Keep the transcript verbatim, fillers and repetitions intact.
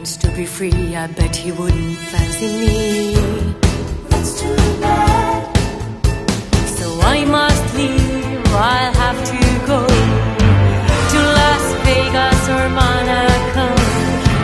wants to be free. I bet he wouldn't fancy me. It's too bad.